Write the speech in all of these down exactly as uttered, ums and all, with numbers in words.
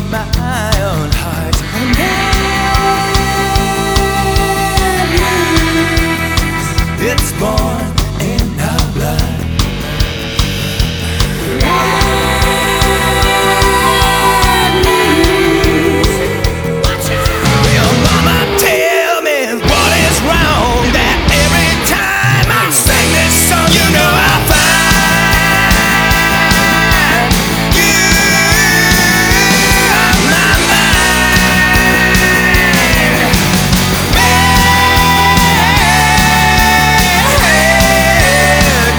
my own heart. And bad news, it's born in our blood. Bad news. Your mama tell me what is wrong, that every time I sing this song, you know I find you on my mind. Bad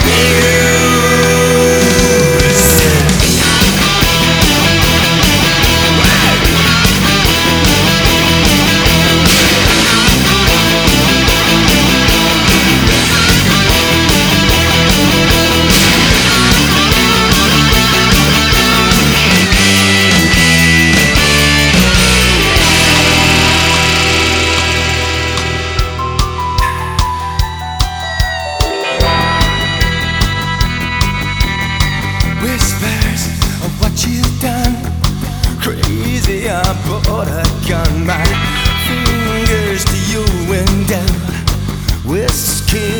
news. Whispers of what you've done. Crazy, I bought a gun. My fingers to your window. Whiskey